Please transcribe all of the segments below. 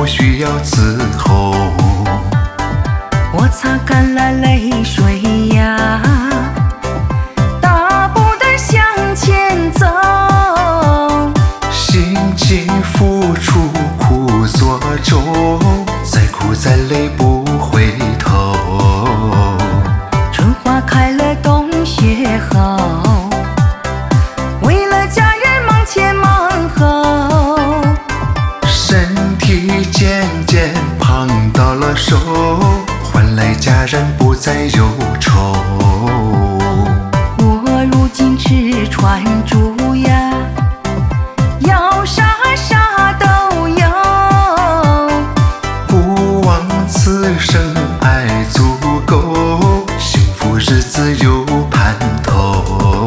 需要伺候。 我擦干了泪水呀，大步地向前走。 辛勤付出苦作舟，再苦再累不回头。 春花开了冬雪后，为了家人忙前忙后。 身体渐渐胖到了瘦，换来家人不再忧愁。 我如今吃穿住呀，要啥啥都有。 不枉此生爱足够，幸福日子有盼头。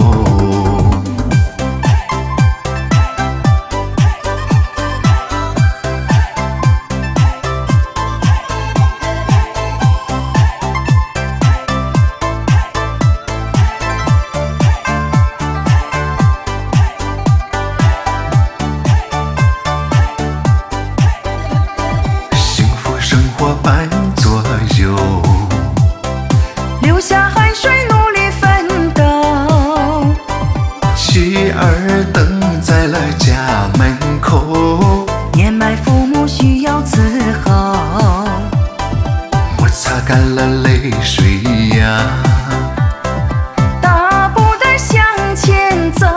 伴左右， 流下汗水努力奋斗。 妻儿等在了家门口， 年迈父母需要伺候。 我擦干了泪水呀， 大步地向前走。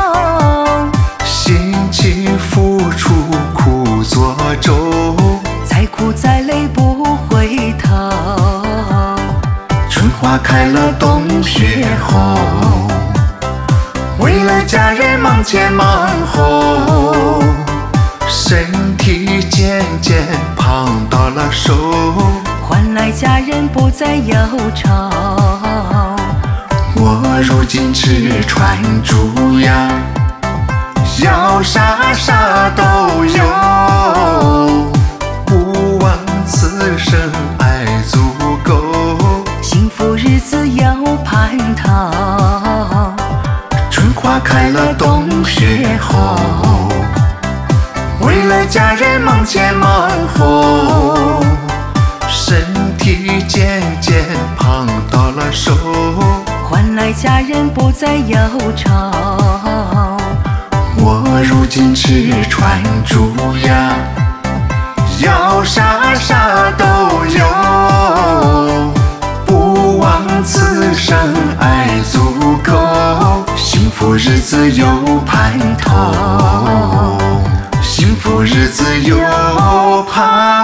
辛勤付出苦作舟， 再苦再累不回头。 春花开了冬雪后，为了家人忙前忙后。身体渐渐胖到了瘦， 换来家人不再忧愁。 我如今吃穿住呀，要啥啥都有。不枉此生爱足够， 幸福日子有盼头。 春花开了冬雪后，为了家人忙前忙后。身体渐渐胖到了瘦， 换来家人不再忧愁。 我如今吃穿住呀，要啥啥都有。不枉此生爱足够，幸福日子有盼头，幸福日子有盼